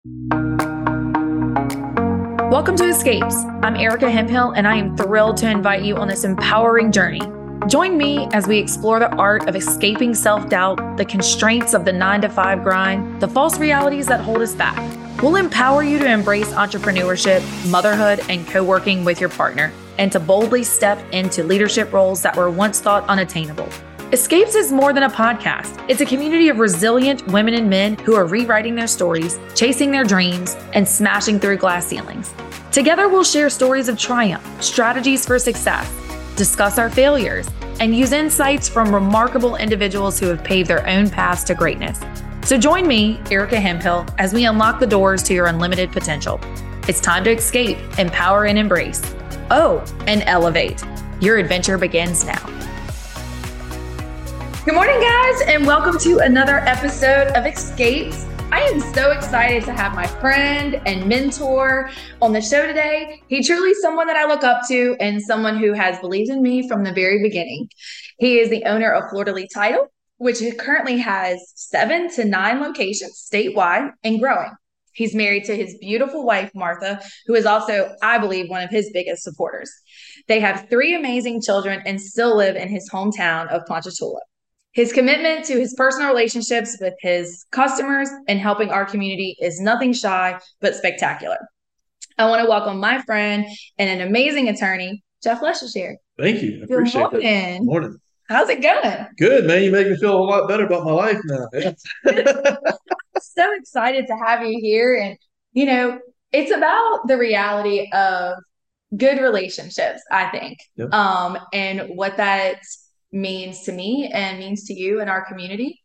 Welcome to Escapes. I'm Erica Hemphill, and I am thrilled to invite you on this empowering journey. Join me as we explore the art of escaping self-doubt, the constraints of the 9-to-5 grind, the false realities that hold us back. We'll empower you to embrace entrepreneurship, motherhood, and co-working with your partner, and to boldly step into leadership roles that were once thought unattainable. Escapes is more than a podcast. It's a community of resilient women and men who are rewriting their stories, chasing their dreams, and smashing through glass ceilings. Together, we'll share stories of triumph, strategies for success, discuss our failures, and use insights from remarkable individuals who have paved their own paths to greatness. So join me, Erica Hemphill, as we unlock the doors to your unlimited potential. It's time to escape, empower, and embrace. Oh, and elevate. Your adventure begins now. Good morning, guys, and welcome to another episode of Escapes. I am so excited to have my friend and mentor on the show today. He's truly someone that I look up to and someone who has believed in me from the very beginning. He is the owner of Fleur de Lis Title, which currently has 7 to 9 locations statewide and growing. He's married to his beautiful wife, Martha, who is also, I believe, one of his biggest supporters. They have 3 amazing children and still live in his hometown of Ponchatoula. His commitment to his personal relationships with his customers and helping our community is nothing shy, but spectacular. I want to welcome my friend and an amazing attorney, Jeff Leshershire. Thank you. I appreciate that. Good morning. How's it going? Good, man. You make me feel a lot better about my life now. So excited to have you here. And, it's about the reality of good relationships, I think, Yep. And what that means to me and means to you and our community.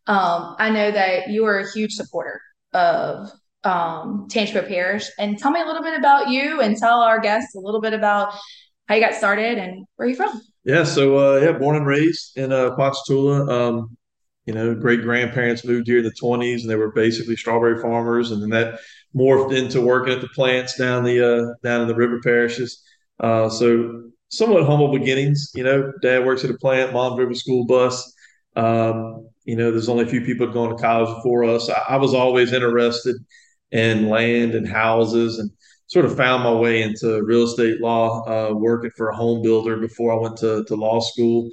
I know that you are a huge supporter of Tangipahoa Parish. And tell me a little bit about you and tell our guests a little bit about how you got started and where you're from. Yeah, so born and raised in Ponchatoula. Great grandparents moved here in the 20s, and they were basically strawberry farmers, and then that morphed into working at the plants down in the river parishes. So somewhat humble beginnings. Dad works at a plant, mom drove a school bus. There's only a few people going to college before us. I was always interested in land and houses, and sort of found my way into real estate law, working for a home builder before I went to law school.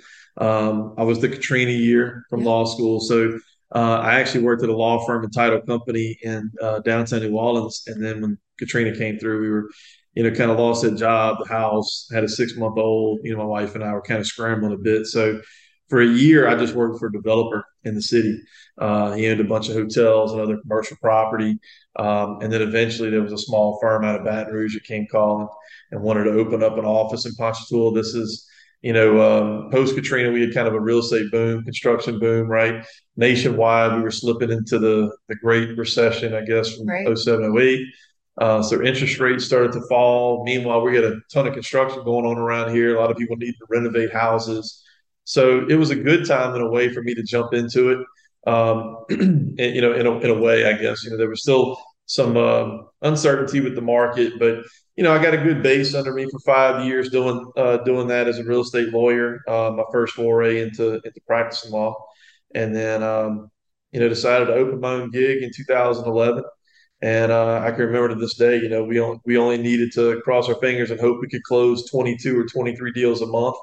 I was the Katrina year from law school. So I actually worked at a law firm and title company in downtown New Orleans. And then when Katrina came through, we were, kind of lost that job, the house, had a 6-month-old. My wife and I were kind of scrambling a bit. So for a year, I just worked for a developer in the city. He owned a bunch of hotels and other commercial property. And then eventually there was a small firm out of Baton Rouge that came calling and wanted to open up an office in Ponchatoula. This is post Katrina, we had kind of a real estate boom, construction boom, right? Nationwide, we were slipping into the Great Recession, I guess, from Right. 07, 08. So interest rates started to fall. Meanwhile, we had a ton of construction going on around here. A lot of people needed to renovate houses. So it was a good time in a way for me to jump into it. And, in a way, I guess, there was still some uncertainty with the market, but I got a good base under me for 5 years doing that as a real estate lawyer. My first foray into practicing law, and then decided to open my own gig in 2011. And I can remember to this day, we only needed to cross our fingers and hope we could close 22 or 23 deals a month.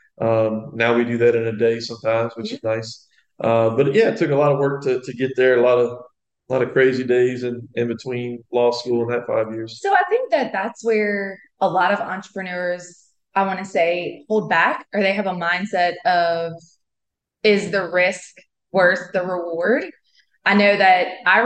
Now we do that in a day sometimes, which is nice. But yeah, it took a lot of work to get there. A lot of crazy days in between law school and that 5 years. So I think that that's where a lot of entrepreneurs, I want to say, hold back, or they have a mindset of, is the risk worth the reward? I know that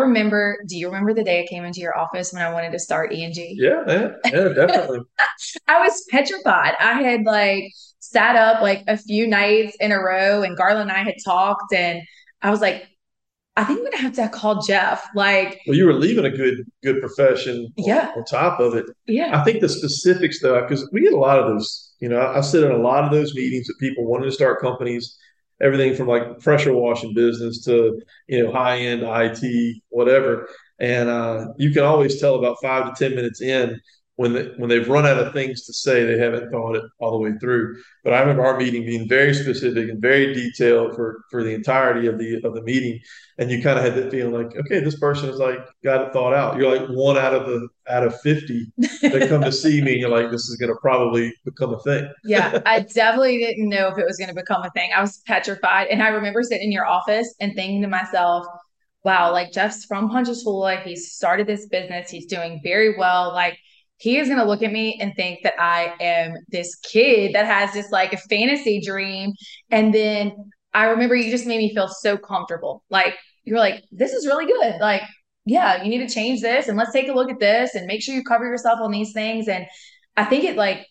do you remember the day I came into your office when I wanted to start E&G? Yeah, definitely. I was petrified. I had sat up a few nights in a row, and Garland and I had talked, and I was like, I think I'm gonna have to call Jeff. Well, you were leaving a good profession on top of it. Yeah. I think the specifics though, because we get a lot of those, I sit in a lot of those meetings with people wanting to start companies, everything from pressure washing business to, high end IT, whatever. And you can always tell about 5 to 10 minutes in when they've run out of things to say, they haven't thought it all the way through. But I remember our meeting being very specific and very detailed for the entirety of the meeting, and you kind of had that feeling like, okay, this person is like got it thought out. You're like one out of 50 that come to see me, and you're like, this is going to probably become a thing. Yeah, I definitely didn't know if it was going to become a thing. I was petrified, and I remember sitting in your office and thinking to myself, wow, like Jeff's from Ponchatoula. He's started this business. He's doing very well. Like he is going to look at me and think that I am this kid that has this like a fantasy dream. And then I remember you just made me feel so comfortable. Like you're like, this is really good. Like, yeah, you need to change this and let's take a look at this and make sure you cover yourself on these things. And I think it like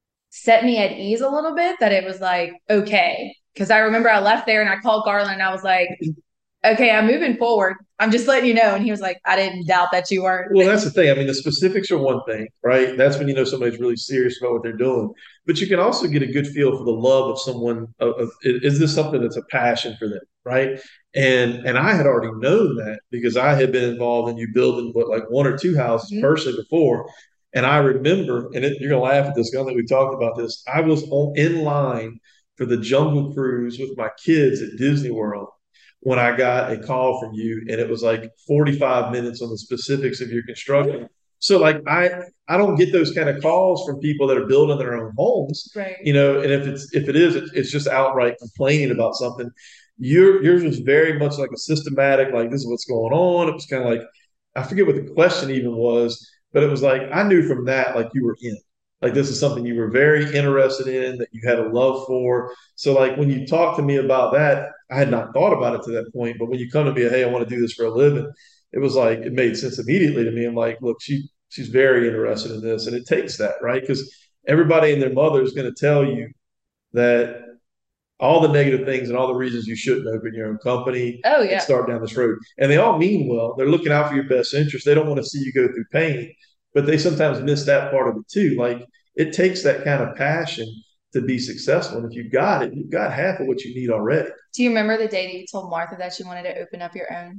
set me at ease a little bit that it was like, okay. Cause I remember I left there and I called Garland and I was like, okay, I'm moving forward. I'm just letting you know. And he was like, I didn't doubt that you weren't. Well, that's the thing. I mean, the specifics are one thing, right? That's when you know somebody's really serious about what they're doing. But you can also get a good feel for the love of someone. Is this something that's a passion for them, right? And I had already known that because I had been involved in you building what like one or two houses personally before. And I remember, and you're gonna laugh at this. I don't think we talked about this. I was in line for the Jungle Cruise with my kids at Disney World when I got a call from you, and it was like 45 minutes on the specifics of your construction. So like I don't get those kind of calls from people that are building their own homes, Right. you know. And if it is, it's just outright complaining about something. Yours was very much like a systematic, like this is what's going on. It was kind of like I forget what the question even was, but it was like I knew from that like you were in. Like this is something you were very interested in, that you had a love for. So like when you talked to me about that, I had not thought about it to that point. But when you come to me, hey, I want to do this for a living, it was like it made sense immediately to me. I'm like, look, she's very interested in this, and it takes that, right? Because everybody and their mother is going to tell you that all the negative things and all the reasons you shouldn't open your own company and start down this road. And they all mean well. They're looking out for your best interest. They don't want to see you go through pain, but they sometimes miss that part of it too. Like it takes that kind of passion to be successful. And if you've got it, you've got half of what you need already. Do you remember the day that you told Martha that you wanted to open up your own?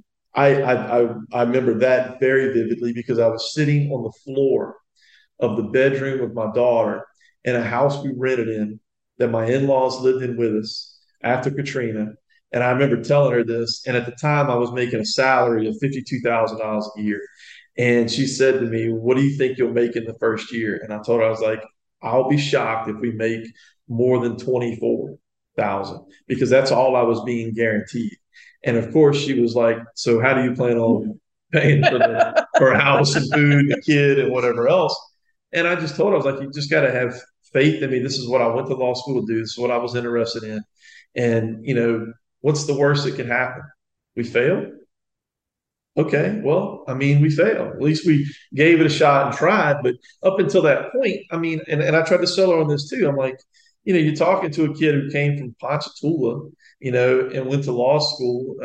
I remember that very vividly because I was sitting on the floor of the bedroom of my daughter in a house we rented in that my in-laws lived in with us after Katrina. And I remember telling her this. And at the time I was making a salary of $52,000 a year. And she said to me, what do you think you'll make in the first year? And I told her, I was like, I'll be shocked if we make more than 24,000 because that's all I was being guaranteed. And of course she was like, so how do you plan on paying for a house and food, the kid and whatever else? And I just told her, I was like, you just got to have faith in me. This is what I went to law school to do. This is what I was interested in. And, you know, what's the worst that can happen? We fail. Okay, well, I mean, we failed. At least we gave it a shot and tried. But up until that point, I mean, and I tried to sell her on this too. I'm like, you know, you're talking to a kid who came from Ponchatoula, you know, and went to law school,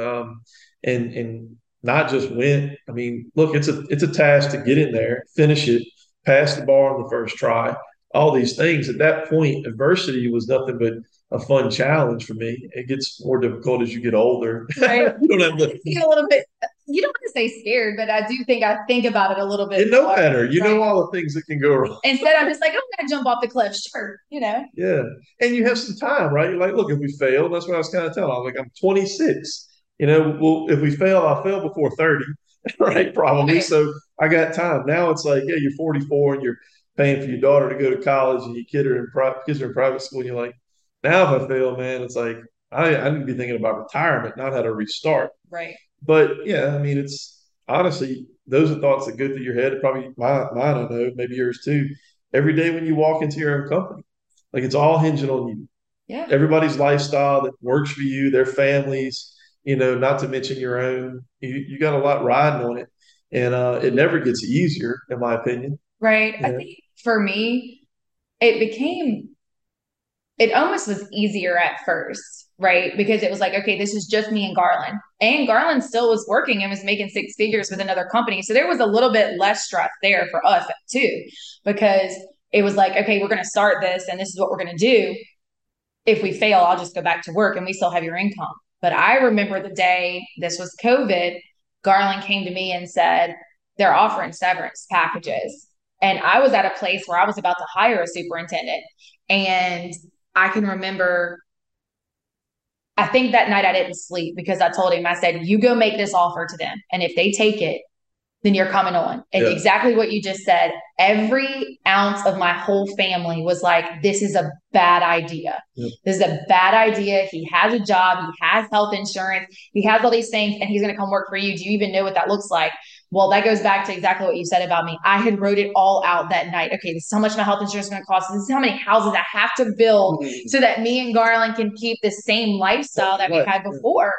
and not just went. I mean, look, it's a task to get in there, finish it, pass the bar on the first try, all these things. At that point, adversity was nothing but a fun challenge for me. It gets more difficult as you get older. Right. You don't have to get a little bit. You don't want to say scared, but I do think I think about it a little bit. You know better. You know all the things that can go wrong. Instead, I'm just like, I'm going to jump off the cliff. Sure, you know. Yeah, and you have some time, right? You're like, look, if we fail, that's what I was kind of telling. I was like, I'm 26. You know, well, if we fail, I'll fail before 30, right? Probably. Right. So I got time. Now it's like, yeah, you're 44 and you're paying for your daughter to go to college, and your kids are in private school, and you're like, now if I fail, man, it's like I need to be thinking about retirement, not how to restart. Right. But yeah, I mean, it's honestly those are thoughts that go through your head. Probably mine, I know, maybe yours too. Every day when you walk into your own company, like it's all hinging on you. Yeah. Everybody's lifestyle that works for you, their families, you know, not to mention your own. You got a lot riding on it, and it never gets easier, in my opinion. Right. Yeah. I think for me, it almost was easier at first, right? Because it was like, okay, this is just me and Garland. And Garland still was working and was making six figures with another company. So there was a little bit less stress there for us too, because it was like, okay, we're going to start this and this is what we're going to do. If we fail, I'll just go back to work and we still have your income. But I remember the day, this was COVID, Garland came to me and said, they're offering severance packages. And I was at a place where I was about to hire a superintendent. And I can remember, I think that night I didn't sleep because I told him, I said, you go make this offer to them. And if they take it, then you're coming on. And exactly what you just said, every ounce of my whole family was like, this is a bad idea. Yep. This is a bad idea. He has a job. He has health insurance. He has all these things and he's going to come work for you. Do you even know what that looks like? Well, that goes back to exactly what you said about me. I had wrote it all out that night. Okay, this is how much my health insurance is going to cost. This is how many houses I have to build so that me and Garland can keep the same lifestyle that we had before.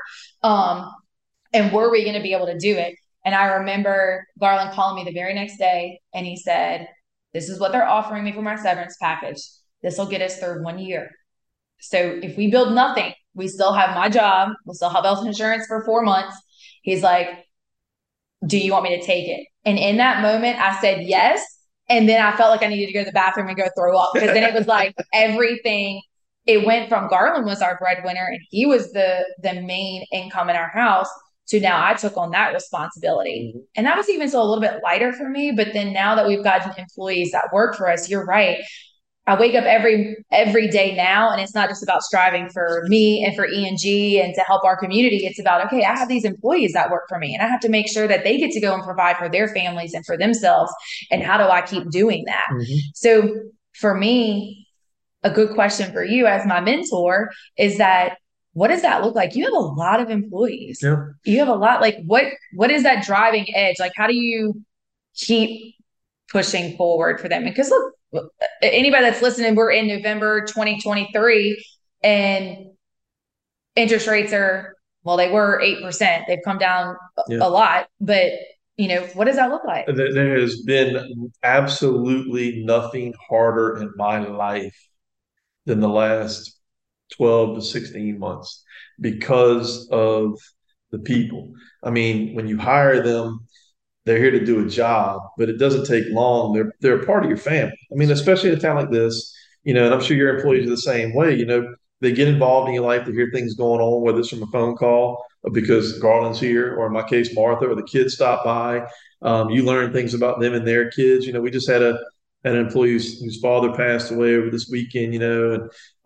And were we going to be able to do it? And I remember Garland calling me the very next day and he said, this is what they're offering me for my severance package. This will get us through 1 year. So if we build nothing, we still have my job. We'll still have health insurance for 4 months. He's like, do you want me to take it? And in that moment, I said yes. And then I felt like I needed to go to the bathroom and go throw up because then it was like everything. It went from Garland was our breadwinner and he was the main income in our house. So now I took on that responsibility. Mm-hmm. And that was even still a little bit lighter for me. But then now that we've gotten employees that work for us, you're right. I wake up every day now, and it's not just about striving for me and for E&G and to help our community. It's about, okay, I have these employees that work for me, and I have to make sure that they get to go and provide for their families and for themselves. And how do I keep doing that? Mm-hmm. So for me, a good question for you as my mentor is that, what does that look like? You have a lot of employees. Yeah. You have a lot. Like, what is that driving edge? Like, how do you keep pushing forward for them? Because look, anybody that's listening, we're in November 2023 and interest rates are, well, they were 8%. They've come down a lot, but what does that look like? There has been absolutely nothing harder in my life than the last 12 to 16 months because of the people. I mean, when you hire them, they're here to do a job, but it doesn't take long. They're a part of your family. I mean, especially in a town like this, and I'm sure your employees are the same way. They get involved in your life. They hear things going on, whether it's from a phone call or because Garland's here, or in my case, Martha, or the kids stop by. You learn things about them and their kids. We just had an employee whose father passed away over this weekend. And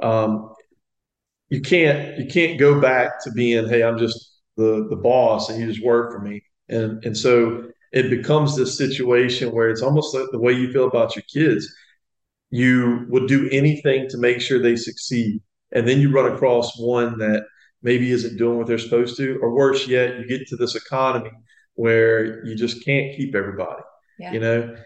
you can't go back to being, hey, I'm just the boss and you just work for me. And so it becomes this situation where it's almost like the way you feel about your kids. You would do anything to make sure they succeed. And then you run across one that maybe isn't doing what they're supposed to, or worse yet, you get to this economy where you just can't keep everybody, and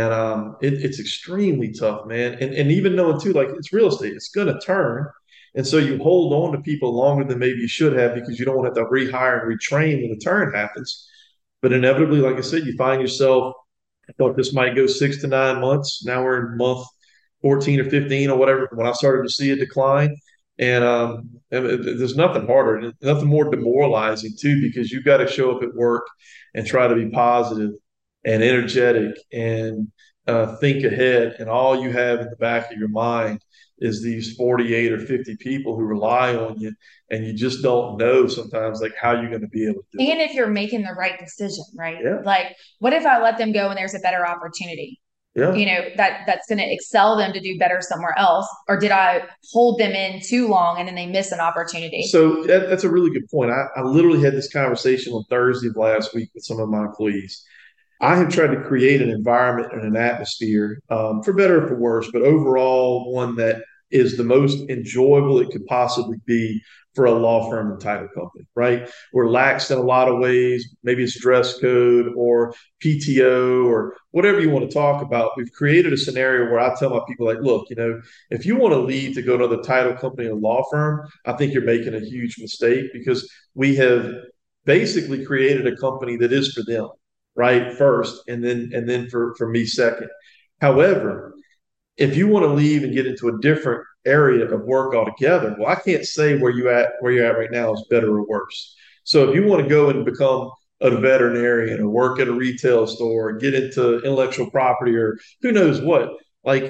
it's extremely tough, man. And even knowing too, like, it's real estate, it's going to turn. And so you hold on to people longer than maybe you should have because you don't want to have to rehire and retrain when the turn happens. But inevitably, like I said, you find yourself, I thought this might go 6 to 9 months. Now we're in month 14 or 15 or whatever, when I started to see a decline. And there's nothing harder, nothing more demoralizing too, because you've got to show up at work and try to be positive and energetic and think ahead. And all you have in the back of your mind is these 48 or 50 people who rely on you, and you just don't know sometimes like how you're going to be able to do it. And if you're making the right decision, right? Yeah. Like, what if I let them go and there's a better opportunity? Yeah. That's going to excel them to do better somewhere else? Or did I hold them in too long and then they miss an opportunity? So that's a really good point. I literally had this conversation on Thursday of last week with some of my employees. I have tried to create an environment and an atmosphere, for better or for worse, but overall one that is the most enjoyable it could possibly be for a law firm and title company, right? We're lax in a lot of ways. Maybe it's dress code or PTO or whatever you want to talk about. We've created a scenario where I tell my people, like, look, if you want to leave to go to another title company or law firm, I think you're making a huge mistake, because we have basically created a company that is for them, right? First, and then for me second. However, if you want to leave and get into a different area of work altogether, well, I can't say where you're at right now is better or worse. So if you want to go and become a veterinarian or work at a retail store or get into intellectual property or who knows what, like,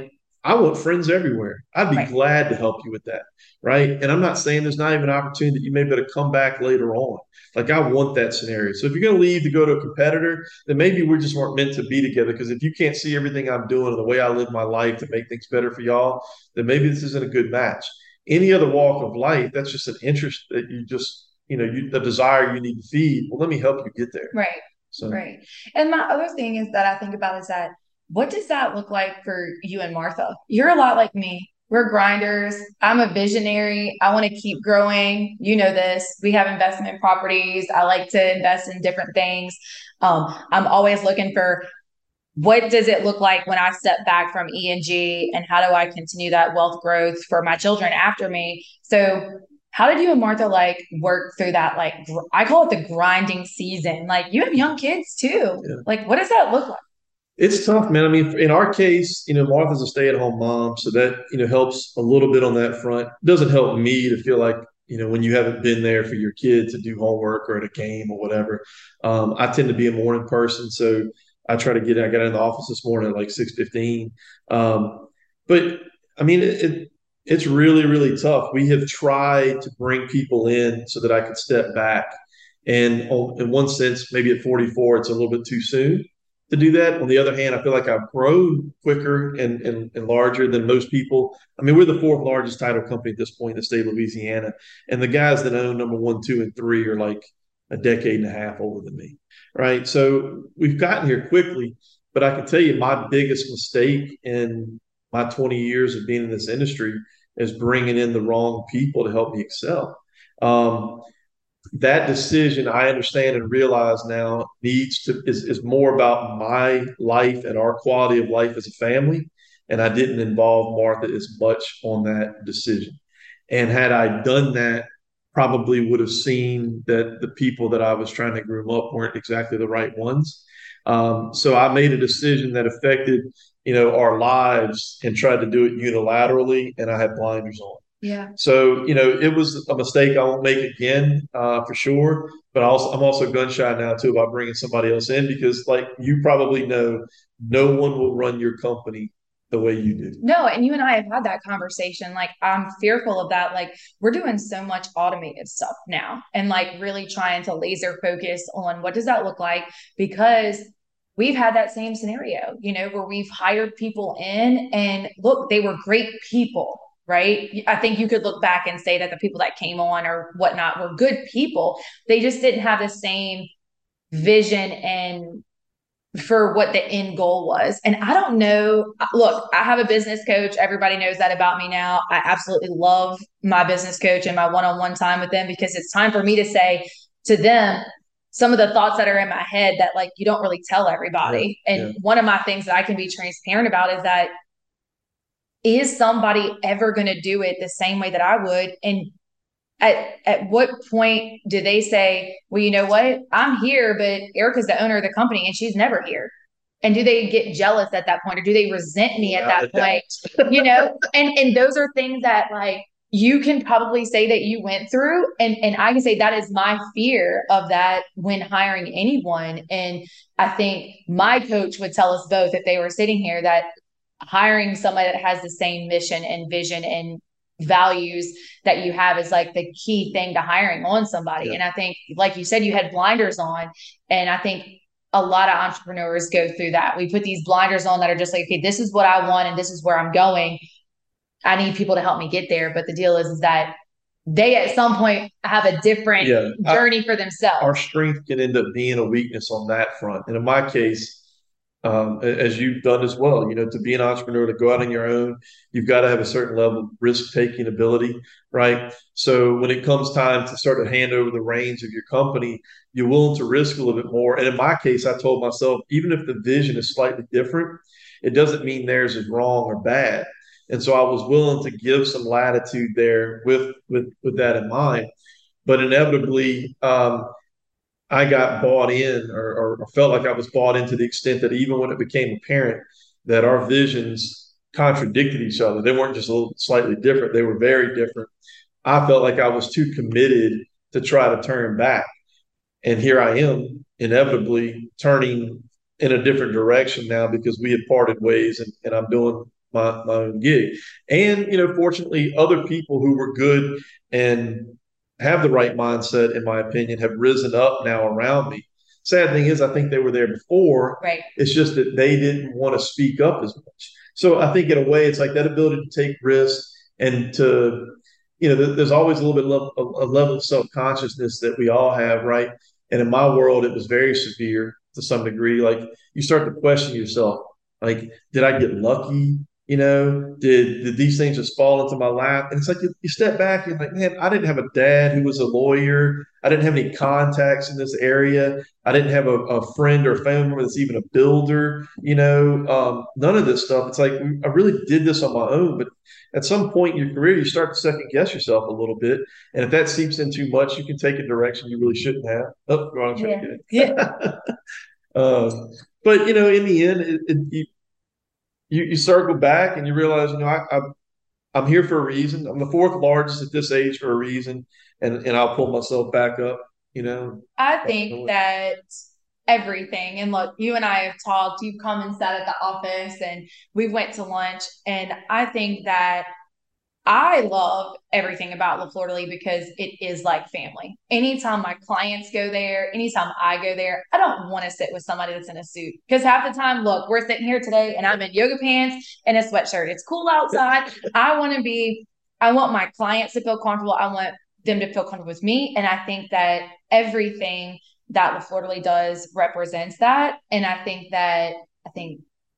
I want friends everywhere. I'd be Right. glad to help you with that. Right. And I'm not saying there's not even an opportunity that you may better come back later on. Like I want that scenario. So if you're going to leave to go to a competitor, then maybe we just weren't meant to be together. Because if you can't see everything I'm doing and the way I live my life to make things better for y'all, then maybe this isn't a good match. Any other walk of life, that's just an interest that you just, the desire you need to feed. Well, let me help you get there. Right. So Right. And my other thing is that I think about is that what does that look like for you and Martha? You're a lot like me. We're grinders. I'm a visionary. I want to keep growing. You know this. We have investment properties. I like to invest in different things. I'm always looking for what does it look like when I step back from E&G and how do I continue that wealth growth for my children after me? So how did you and Martha like work through that? Like I call it the grinding season. Like you have young kids too. yeah. Like what does that look like? It's tough, man. I mean, in our case, Martha's a stay-at-home mom, so that, helps a little bit on that front. It doesn't help me to feel like, when you haven't been there for your kid to do homework or at a game or whatever. I tend to be a morning person, so I got in the office this morning at like 6:15. But I mean, it's really, really tough. We have tried to bring people in so that I could step back. And in one sense, maybe at 44, it's a little bit too soon to do that. On the other hand, I feel like I've grown quicker and larger than most people. I mean, we're the fourth largest title company at this point in the state of Louisiana. And the guys that own number one, two, and three are like a decade and a half older than me. Right. So we've gotten here quickly. But I can tell you my biggest mistake in my 20 years of being in this industry is bringing in the wrong people to help me excel. Um, that decision I understand and realize now is more about my life and our quality of life as a family. And I didn't involve Martha as much on that decision. And had I done that, probably would have seen that the people that I was trying to groom up weren't exactly the right ones. So I made a decision that affected, our lives and tried to do it unilaterally, and I had blinders on. Yeah. So, it was a mistake I won't make again, for sure. But I'm also gun shy now too about bringing somebody else in because, like you probably know, no one will run your company the way you do. No, and you and I have had that conversation. Like, I'm fearful of that. Like, we're doing so much automated stuff now and like really trying to laser focus on what does that look like? Because we've had that same scenario, where we've hired people in and look, they were great people, right? I think you could look back and say that the people that came on or whatnot were good people. They just didn't have the same vision and for what the end goal was. And I don't know. Look, I have a business coach. Everybody knows that about me now. I absolutely love my business coach and my one on one time with them because it's time for me to say to them some of the thoughts that are in my head that like you don't really tell everybody. Yeah, and yeah. one of my things that I can be transparent about is that is somebody ever going to do it the same way that I would? And at what point do they say, well, you know what? I'm here, but Erica's the owner of the company and she's never here. And do they get jealous at that point or do they resent me at that point? And those are things that like you can probably say that you went through. And I can say that is my fear of that when hiring anyone. And I think my coach would tell us both if they were sitting here that hiring somebody that has the same mission and vision and values that you have is like the key thing to hiring on somebody. Yeah. And I think, like you said, you had blinders on. And I think a lot of entrepreneurs go through that. We put these blinders on that are just like, okay, this is what I want and this is where I'm going. I need people to help me get there. But the deal is that they at some point have a different journey for themselves. Our strength can end up being a weakness on that front. And in my case, as you've done as well, to be an entrepreneur, to go out on your own, you've got to have a certain level of risk-taking ability, right? So when it comes time to start to hand over the reins of your company, you're willing to risk a little bit more. And in my case, I told myself, even if the vision is slightly different, it doesn't mean theirs is wrong or bad. And so I was willing to give some latitude there with that in mind. But inevitably, I got bought in or felt like I was bought in to the extent that even when it became apparent that our visions contradicted each other, they weren't just a little slightly different, they were very different. I felt like I was too committed to try to turn back. And here I am, inevitably turning in a different direction now because we had parted ways and I'm doing my own gig. And, fortunately, other people who were good and have the right mindset, in my opinion, have risen up now around me. Sad thing is, I think they were there before. Right. It's just that they didn't want to speak up as much. So I think in a way, it's like that ability to take risks and to, there's always a little bit a level of self-consciousness that we all have, right? And in my world, it was very severe to some degree. Like you start to question yourself, like, did I get lucky? Did these things just fall into my lap? And it's like you step back and you're like, man, I didn't have a dad who was a lawyer. I didn't have any contacts in this area. I didn't have a friend or family member that's even a builder. None of this stuff. It's like I really did this on my own. But at some point in your career, you start to second guess yourself a little bit. And if that seeps in too much, you can take a direction you really shouldn't have. Oh, go on, try to get it. Yeah. But in the end, you circle back and you realize, I'm here for a reason. I'm the fourth largest at this age for a reason, and I'll pull myself back up. I think that everything, and look, you and I have talked, you've come and sat at the office and we went to lunch, and I think that I love everything about La Flor de Lis because it is like family. Anytime my clients go there, anytime I go there, I don't want to sit with somebody that's in a suit because half the time, look, we're sitting here today and I'm in yoga pants and a sweatshirt. It's cool outside. I want my clients to feel comfortable. I want them to feel comfortable with me. And I think that everything that La Flor de Lis does represents that. And I think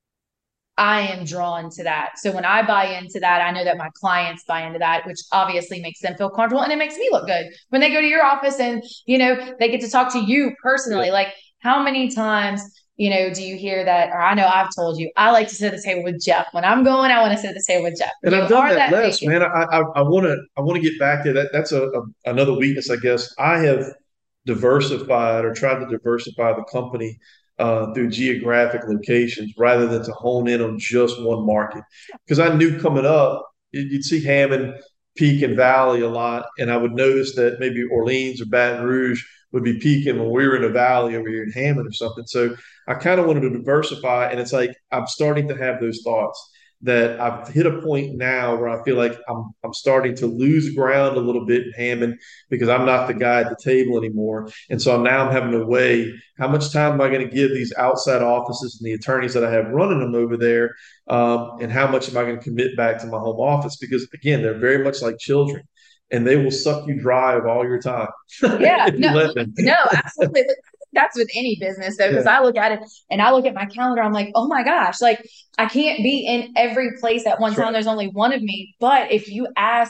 I am drawn to that. So when I buy into that, I know that my clients buy into that, which obviously makes them feel comfortable and it makes me look good when they go to your office and, they get to talk to you personally. Yeah. Like how many times, do you hear that? Or I know I've told you, I like to sit at the table with Jeff. When I'm going, I want to sit at the table with Jeff. And I've done that less, man. I want to get back to that. That's another weakness, I guess. I have diversified or tried to diversify the company through geographic locations rather than to hone in on just one market. Because I knew coming up, you'd see Hammond, Peak, and Valley a lot, and I would notice that maybe Orleans or Baton Rouge would be peaking when we were in the Valley over here in Hammond or something. So I kind of wanted to diversify, and it's like I'm starting to have those thoughts that I've hit a point now where I feel like I'm starting to lose ground a little bit in Hammond because I'm not the guy at the table anymore. And so I'm having to weigh how much time am I going to give these outside offices and the attorneys that I have running them over there, and how much am I going to commit back to my home office? Because again, they're very much like children. And they will suck you dry of all your time. Yeah, no, absolutely. That's with any business though, because I look at it and I look at my calendar. I'm like, oh my gosh, like I can't be in every place at one time. Right. There's only one of me. But if you ask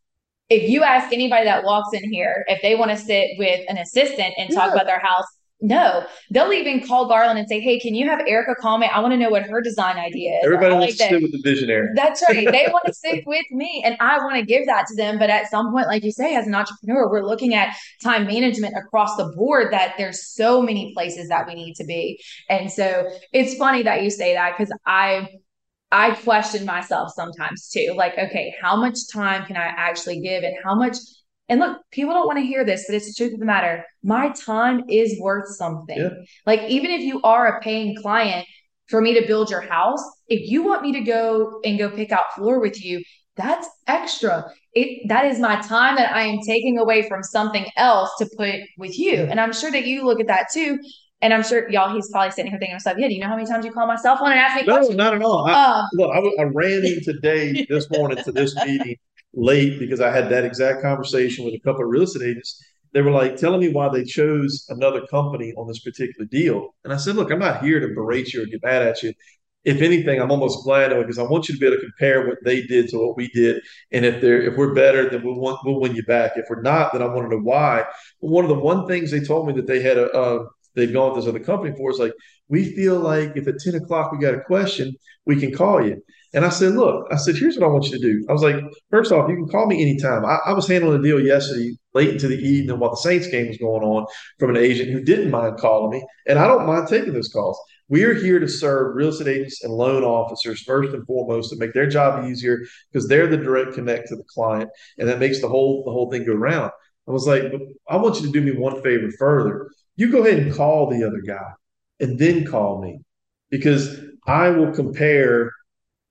anybody that walks in here if they want to sit with an assistant and talk about their house, no, they'll even call Garland and say, hey, can you have Erica call me? I want to know what her design idea is. Everybody wants to sit with the visionary. That's right. They want to sit with me and I want to give that to them. But at some point, like you say, as an entrepreneur, we're looking at time management across the board that there's so many places that we need to be. And so it's funny that you say that because I question myself sometimes too. Like, okay, how much time can I actually give and how much? And look, people don't want to hear this, but it's the truth of the matter. My time is worth something. Yeah. Like, even if you are a paying client for me to build your house, if you want me to go pick out floor with you, that's extra. That is my time that I am taking away from something else to put with you. And I'm sure that you look at that too. And I'm sure he's probably sitting here thinking to himself, yeah, do you know how many times you call my cell phone and ask me questions? No, not at all. I ran in today, this morning to this meeting late because I had that exact conversation with a couple of real estate agents. They were like telling me why they chose another company on this particular deal. And I said, look, I'm not here to berate you or get mad at you. If anything, I'm almost glad of it because I want you to be able to compare what they did to what we did. And if we're better, then we'll win you back. If we're not, then I want to know why. But one things they told me that they had they've gone with this other company for is like, we feel like if at 10 o'clock we got a question, we can call you. And I said, here's what I want you to do. I was like, first off, you can call me anytime. I was handling a deal yesterday late into the evening while the Saints game was going on from an agent who didn't mind calling me. And I don't mind taking those calls. We are here to serve real estate agents and loan officers first and foremost to make their job easier because they're the direct connect to the client. And that makes the whole thing go round. I was like, but I want you to do me one favor further. You go ahead and call the other guy and then call me because I will compare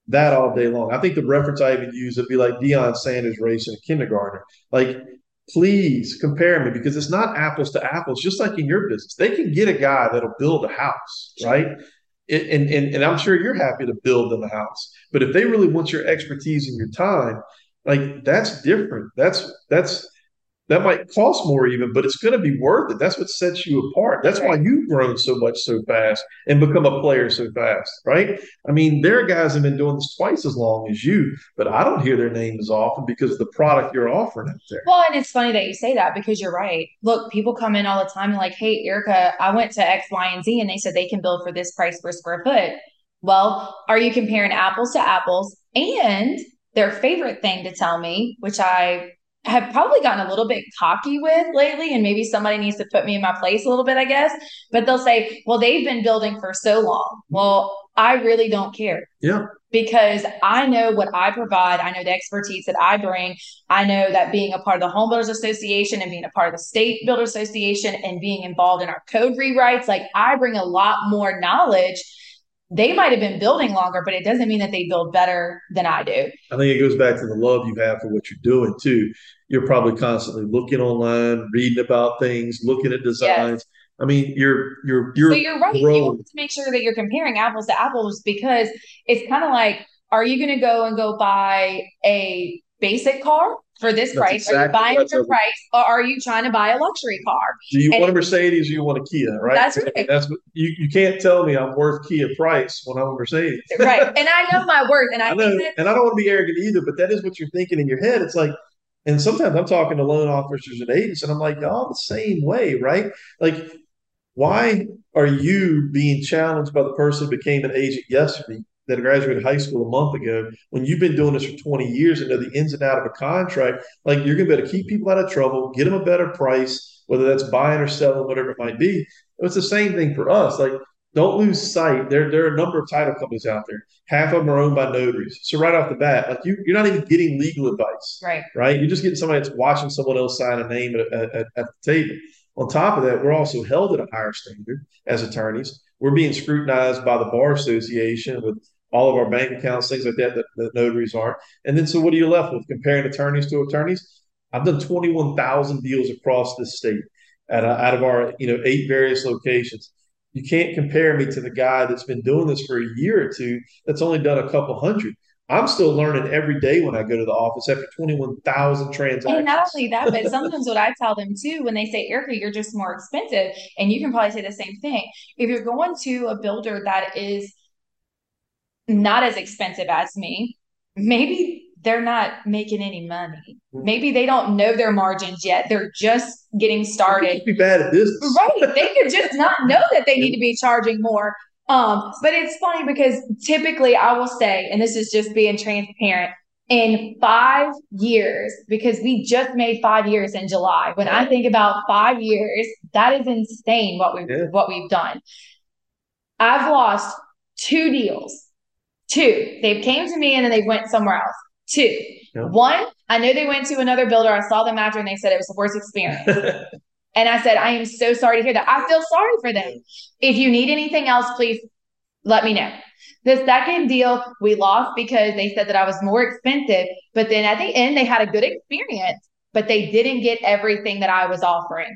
that all day long. I think the reference I even use would be like Deion Sanders racing a kindergartner. Like, please compare me because it's not apples to apples, just like in your business. They can get a guy that'll build a house, right? And I'm sure you're happy to build them a house. But if they really want your expertise and your time, like that's different. That might cost more even, but it's going to be worth it. That's what sets you apart. That's why you've grown so much so fast and become a player so fast, right? I mean, there are guys that have been doing this twice as long as you, but I don't hear their name as often because of the product you're offering out there. Well, and it's funny that you say that because you're right. Look, people come in all the time and like, hey, Erica, I went to X, Y, and Z and they said they can build for this price per square foot. Well, are you comparing apples to apples? And their favorite thing to tell me, which I have probably gotten a little bit cocky with lately, and maybe somebody needs to put me in my place a little bit, I guess. But they'll say, well, they've been building for so long. Well, I really don't care. Yeah. Because I know what I provide. I know the expertise that I bring. I know that being a part of the Home Builders Association and being a part of the State Builder Association and being involved in our code rewrites, like I bring a lot more knowledge. They might have been building longer, but it doesn't mean that they build better than I do. I think it goes back to the love you have for what you're doing too. You're probably constantly looking online, reading about things, looking at designs. Yes. I mean, you're so you're right. Growing. You want to make sure that you're comparing apples to apples because it's kind of like, are you going to go buy a basic car for this price? Exactly. Are you buying for price, or are you trying to buy a luxury car? Do you want a Mercedes or you want a Kia, right? That's right. That's what you can't tell me I'm worth Kia price when I'm a Mercedes. Right. And I know my worth. And I know, and I don't want to be arrogant either, but that is what you're thinking in your head. It's like, and sometimes I'm talking to loan officers and agents, and I'm like, y'all the same way, right? Like, why are you being challenged by the person who became an agent yesterday that graduated high school a month ago when you've been doing this for 20 years and know the ins and out of a contract? Like, you're going to be able to keep people out of trouble, get them a better price, whether that's buying or selling, whatever it might be. It's the same thing for us. Like, don't lose sight. There are a number of title companies out there. Half of them are owned by notaries. So right off the bat, like you're not even getting legal advice, right? You're just getting somebody that's watching someone else sign a name at the table. On top of that, we're also held at a higher standard as attorneys. We're being scrutinized by the Bar Association with all of our bank accounts, things like that notaries are. And then so what are you left with? Comparing attorneys to attorneys? I've done 21,000 deals across this state out of our 8 various locations. You can't compare me to the guy that's been doing this for a year or two that's only done a couple hundred. I'm still learning every day when I go to the office after 21,000 transactions. And not only that, but sometimes what I tell them too, when they say, Erica, you're just more expensive, and you can probably say the same thing. If you're going to a builder that is not as expensive as me, maybe they're not making any money. Maybe they don't know their margins yet. They're just getting started. Be bad at business. Right. They could just not know that they need to be charging more. But it's funny because typically I will say, and this is just being transparent, in 5 years, because we just made 5 years in July. When I think about 5 years, that is insane what we've done. I've lost 2 deals. 2. They came to me and then they went somewhere else. 2. Yeah. 1, I know they went to another builder. I saw them after and they said it was the worst experience. And I said, I am so sorry to hear that. I feel sorry for them. If you need anything else, please let me know. The second deal we lost because they said that I was more expensive. But then at the end, they had a good experience, but they didn't get everything that I was offering.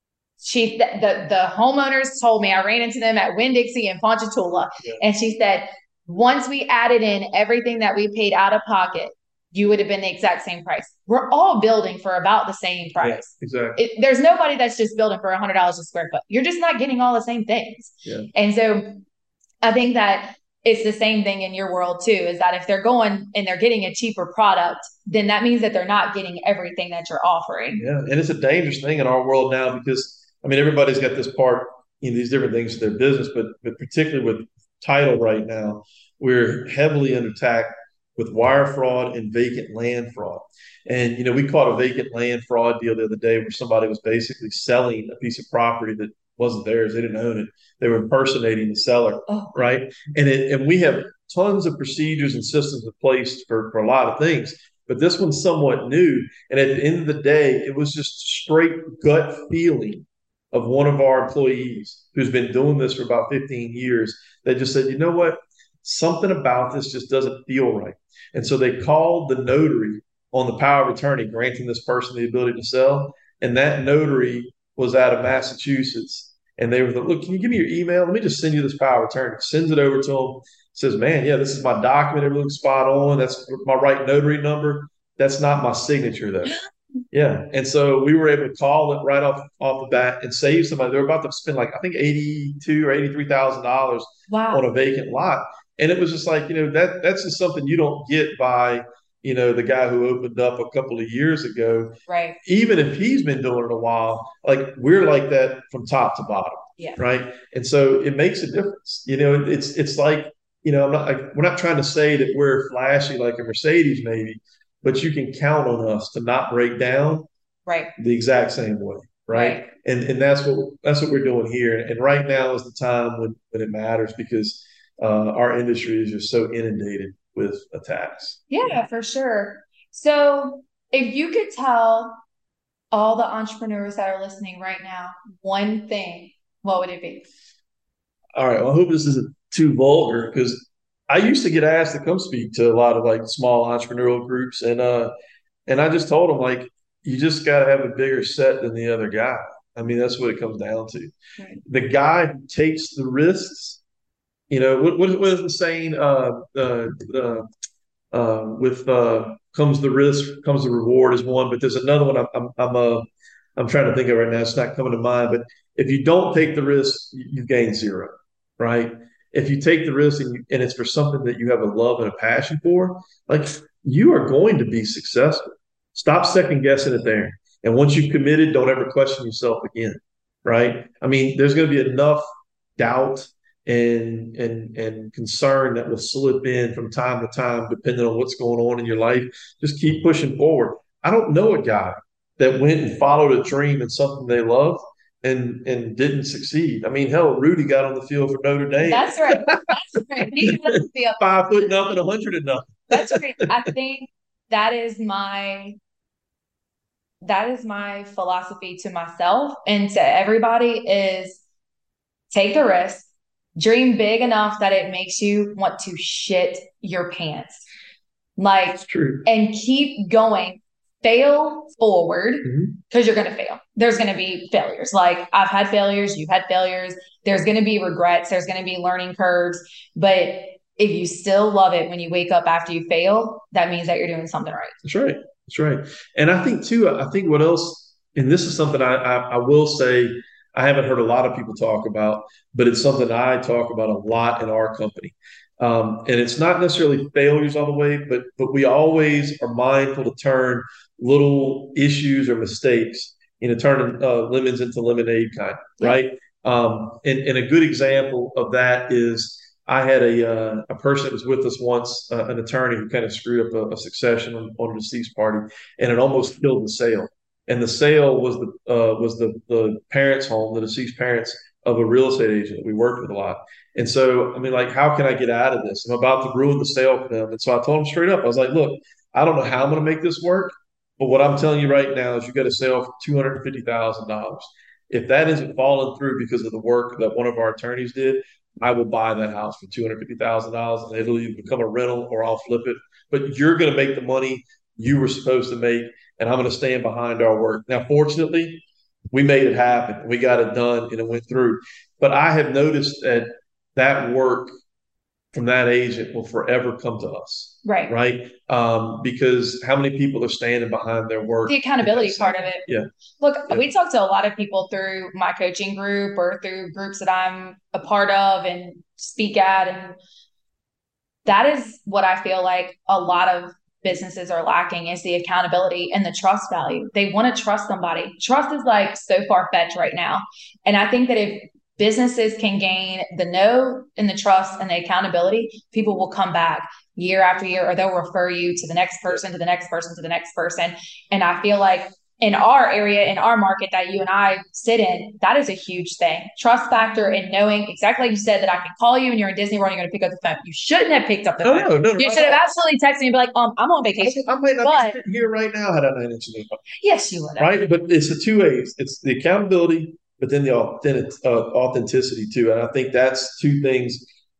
The homeowners told me, I ran into them at Winn-Dixie in Ponchatoula. Yeah. And she said, once we added in everything that we paid out of pocket, you would have been the exact same price. We're all building for about the same price. Yeah, exactly. There's nobody that's just building for $100 a square foot. You're just not getting all the same things. Yeah. And so I think that it's the same thing in your world too, is that if they're going and they're getting a cheaper product, then that means that they're not getting everything that you're offering. Yeah. And it's a dangerous thing in our world now because, I mean, everybody's got this part, these different things to their business, but particularly with title right now, we're heavily under attack with wire fraud and vacant land fraud. And, we caught a vacant land fraud deal the other day where somebody was basically selling a piece of property that wasn't theirs. They didn't own it. They were impersonating the seller, right? And we have tons of procedures and systems in place for a lot of things. But this one's somewhat new. And at the end of the day, it was just straight gut feeling of one of our employees who's been doing this for about 15 years. They just said, you know what? something about this just doesn't feel right. And so they called the notary on the power of attorney, granting this person the ability to sell. And that notary was out of Massachusetts. And they were like, look, can you give me your email? Let me just send you this power of attorney. Sends it over to them. Says, man, yeah, this is my document. Everything looks spot on. That's my right notary number. That's not my signature, though. Yeah. And so we were able to call it right off the bat and save somebody. They were about to spend like, I think, 82 or $83,000 Wow. on a vacant lot. And it was just like, that's just something you don't get by, the guy who opened up a couple of years ago. Right. Even if he's been doing it a while, like we're like that from top to bottom. Yeah. Right. And so it makes a difference. It's like, I'm not like, we're not trying to say that we're flashy like a Mercedes maybe, but you can count on us to not break down right the exact same way. Right. And that's what we're doing here. And right now is the time when it matters because our industry is just so inundated with attacks. Yeah, for sure. So if you could tell all the entrepreneurs that are listening right now one thing, what would it be? All right. Well, I hope this isn't too vulgar because I used to get asked to come speak to a lot of like small entrepreneurial groups, and I just told them like you just got to have a bigger set than the other guy. I mean, that's what it comes down to. Right. The guy who takes the risks, what is the saying? With comes the risk, comes the reward is one, but there's another one I'm trying to think of right now. It's not coming to mind, but if you don't take the risk, you gain zero, right? If you take the risk and it's for something that you have a love and a passion for, like you are going to be successful. Stop second guessing it there. And once you've committed, don't ever question yourself again, right? I mean, there's going to be enough doubt and concern that will slip in from time to time, depending on what's going on in your life. Just keep pushing forward. I don't know a guy that went and followed a dream and something they loved and didn't succeed. I mean, hell, Rudy got on the field for Notre Dame. That's right. That's right. He got on the field. 5 foot nothing, 100 and nothing. That's right. I think that is my philosophy to myself and to everybody is take the risk, dream big enough that it makes you want to shit your pants. Like, That's true. And keep going. Fail forward because you're going to fail. There's going to be failures. Like I've had failures. You've had failures. There's going to be regrets. There's going to be learning curves. But if you still love it when you wake up after you fail, that means that you're doing something right. That's right. That's right. And I think too, what else, and this is something I will say, I haven't heard a lot of people talk about, but it's something I talk about a lot in our company. And it's not necessarily failures all the way, but we always are mindful to turn little issues or mistakes, turning lemons into lemonade kind, right? And a good example of that is I had a person that was with us once, an attorney who kind of screwed up a succession on a deceased party, and it almost killed the sale. And the sale was the parents' home, the deceased parents of a real estate agent that we worked with a lot. And so, I mean, like, how can I get out of this? I'm about to ruin the sale for them. And so I told them straight up, I was like, look, I don't know how I'm going to make this work, but what I'm telling you right now is you got a sale for $250,000. If that isn't falling through because of the work that one of our attorneys did, I will buy that house for $250,000 and it'll either become a rental or I'll flip it. But you're going to make the money you were supposed to make, and I'm going to stand behind our work. Now, fortunately, we made it happen. We got it done and it went through. But I have noticed that work from that agent will forever come to us. Right. Right. Because how many people are standing behind their work? The accountability part of it. Yeah. Look, we talk to a lot of people through my coaching group or through groups that I'm a part of and speak at. And that is what I feel like a lot of businesses are lacking is the accountability and the trust value. They want to trust somebody. Trust is like so far-fetched right now. And I think that if businesses can gain the know and the trust and the accountability, people will come back year after year, or they'll refer you to the next person, to the next person, to the next person. And I feel like in our area, in our market that you and I sit in, that is a huge thing. Trust factor and knowing exactly like you said that I can call you and you're in Disney World and you're going to pick up the phone. You shouldn't have picked up the phone. No, you should have absolutely texted me and be like, I'm on vacation. I might not be sitting here right now had I not mentioned it. Yes, you would. Right, but it's the two ways. It's the accountability, but then the authenticity too. And I think that's two things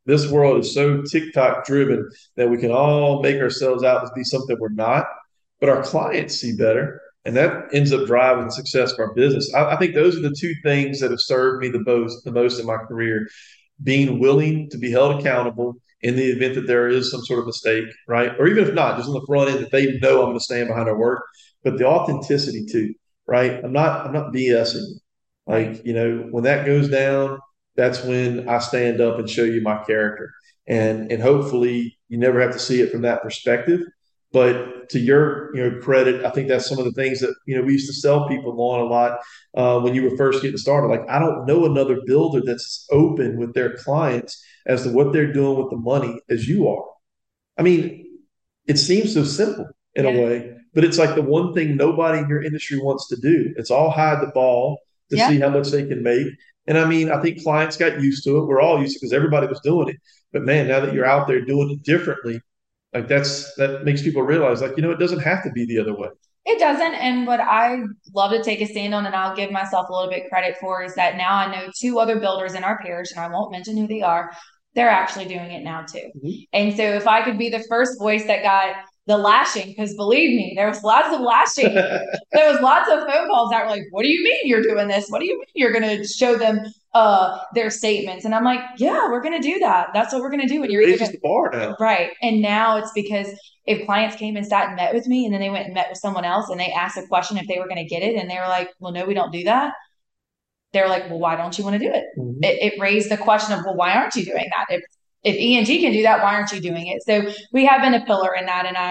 this world is so TikTok driven that we can all make ourselves out to be something we're not, but our clients see better. And that ends up driving the success of our business. I think those are the two things that have served me the most in my career: being willing to be held accountable in the event that there is some sort of mistake, right? Or even if not, just on the front end that they know I'm going to stand behind our work, but the authenticity too, right? I'm not BSing. Like, when that goes down, that's when I stand up and show you my character. And hopefully you never have to see it from that perspective. But to your credit, I think that's some of the things that we used to sell people on a lot when you were first getting started. Like, I don't know another builder that's open with their clients as to what they're doing with the money as you are. I mean, it seems so simple in a way, but it's like the one thing nobody in your industry wants to do. It's all hide the ball to see how much they can make. And I mean, I think clients got used to it. We're all used to it because everybody was doing it. But man, now that you're out there doing it differently, like that makes people realize, like, it doesn't have to be the other way. It doesn't. And what I love to take a stand on, and I'll give myself a little bit credit for, is that now I know two other builders in our parish, and I won't mention who they are. They're actually doing it now too. Mm-hmm. And so if I could be the first voice that got the lashing, because believe me, there was lots of lashing. There was lots of phone calls that were like, what do you mean you're doing this? What do you mean you're going to show them their statements? And I'm like, yeah, we're going to do that. That's what we're going to do. And you're raises the bar now. Right. And now it's because if clients came and sat and met with me and then they went and met with someone else and they asked a question if they were going to get it and they were like, well, no, we don't do that. They're like, well, why don't you want to do it? Mm-hmm. It raised the question of, well, why aren't you doing that? If E&G can do that, why aren't you doing it? So we have been a pillar in that. And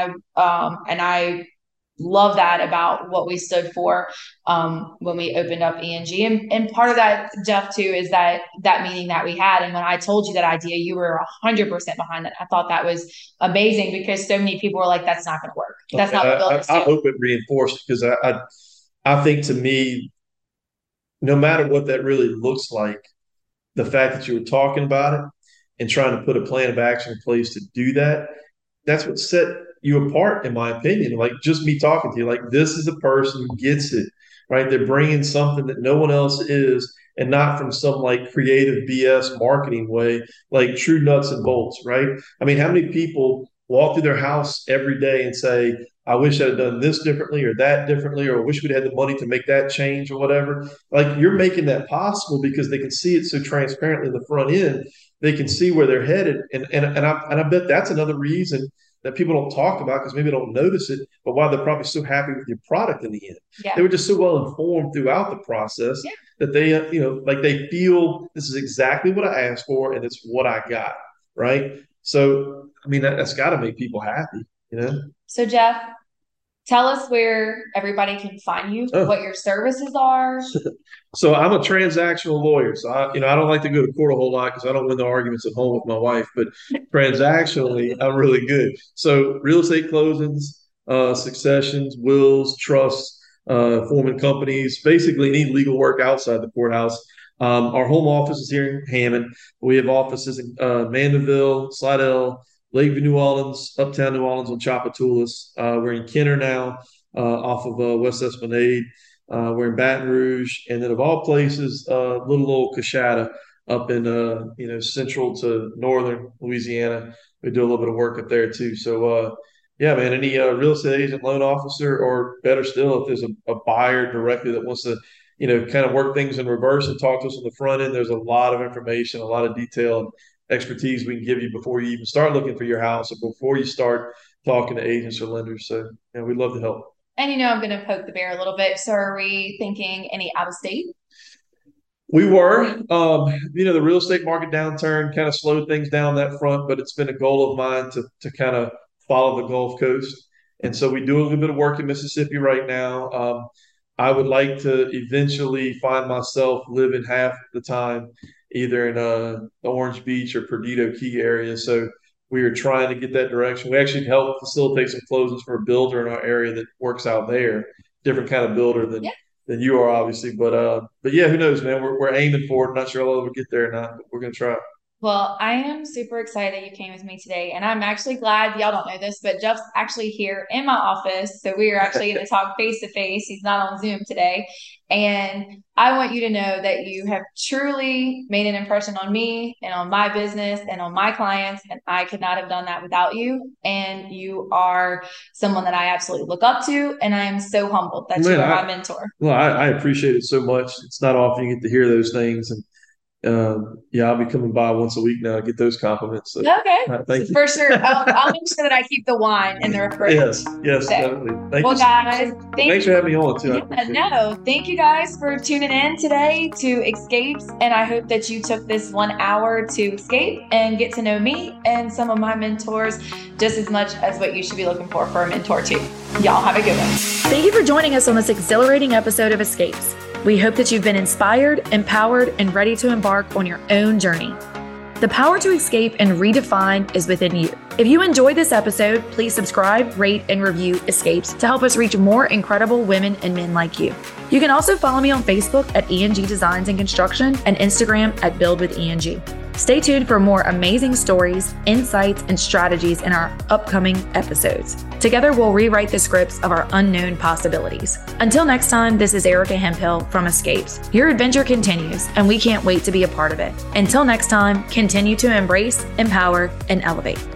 I love that about what we stood for when we opened up E&G. And part of that, Jeff, too, is that meeting that we had. And when I told you that idea, you were 100% behind it. I thought that was amazing because so many people were like, that's not going to work. That's not what builders do. I hope it reinforced, because I think, to me, no matter what that really looks like, the fact that you were talking about it and trying to put a plan of action in place to do that, that's what set you apart, in my opinion. Like, just me talking to you, like, this is a person who gets it, right? They're bringing something that no one else is, and not from some like creative BS marketing way, like true nuts and bolts, right? I mean, how many people walk through their house every day and say, I wish I'd done this differently or that differently, or I wish we'd had the money to make that change or whatever. Like, you're making that possible because they can see it so transparently in the front end. They can see where they're headed. And I bet that's another reason that people don't talk about, because maybe they don't notice it, but why they're probably so happy with your product in the end. Yeah. They were just so well informed throughout the process that they, like, they feel this is exactly what I asked for and it's what I got, right? So, I mean, that's got to make people happy. So, Jeff, tell us where everybody can find you, what your services are. So I'm a transactional lawyer. So I don't like to go to court a whole lot because I don't win the arguments at home with my wife, but transactionally, I'm really good. So real estate closings, successions, wills, trusts, forming companies, basically any legal work outside the courthouse. Our home office is here in Hammond. We have offices in Mandeville, Slidell, Lakeview, New Orleans, Uptown New Orleans on Tchoupitoulas. We're in Kenner now, off of West Esplanade. We're in Baton Rouge, and then of all places, little old Coshada up in central to northern Louisiana. We do a little bit of work up there too. So yeah, man, any real estate agent, loan officer, or better still, if there's a buyer directly that wants to kind of work things in reverse and talk to us on the front end, there's a lot of information, a lot of detail and expertise we can give you before you even start looking for your house or before you start talking to agents or lenders. So we'd love to help. And I'm going to poke the bear a little bit. So are we thinking any out of state? We were. The real estate market downturn kind of slowed things down that front, but it's been a goal of mine to kind of follow the Gulf Coast. And so we do a little bit of work in Mississippi right now. I would like to eventually find myself living half the time either in the Orange Beach or Perdido Key area. So we are trying to get that direction. We actually help facilitate some closings for a builder in our area that works out there. Different kind of builder than you are, obviously. But yeah, who knows, man? We're aiming for it. Not sure I'll ever get there or not, but we're going to try. Well, I am super excited you came with me today. And I'm actually glad y'all don't know this, but Jeff's actually here in my office. So we are actually going to talk face to face. He's not on Zoom today. And I want you to know that you have truly made an impression on me and on my business and on my clients. And I could not have done that without you. And you are someone that I absolutely look up to. And I am so humbled that you are my mentor. Well, I appreciate it so much. It's not often you get to hear those things. And yeah, I'll be coming by once a week now to get those compliments. So, okay. Thank you. For sure. I'll make sure that I keep the wine in the refrigerator. Yes, definitely. Thank you. Guys, thanks for having me on too. Thank you guys for tuning in today to Escapes. And I hope that you took this 1 hour to escape and get to know me and some of my mentors just as much as what you should be looking for a mentor too. Y'all have a good one. Thank you for joining us on this exhilarating episode of Escapes. We hope that you've been inspired, empowered, and ready to embark on your own journey. The power to escape and redefine is within you. If you enjoyed this episode, please subscribe, rate, and review Escapes to help us reach more incredible women and men like you. You can also follow me on Facebook at ENG Designs and Construction and Instagram at Build with ENG. Stay tuned for more amazing stories, insights, and strategies in our upcoming episodes. Together, we'll rewrite the scripts of our unknown possibilities. Until next time, this is Erica Hemphill from Escapes. Your adventure continues, and we can't wait to be a part of it. Until next time, continue to embrace, empower, and elevate.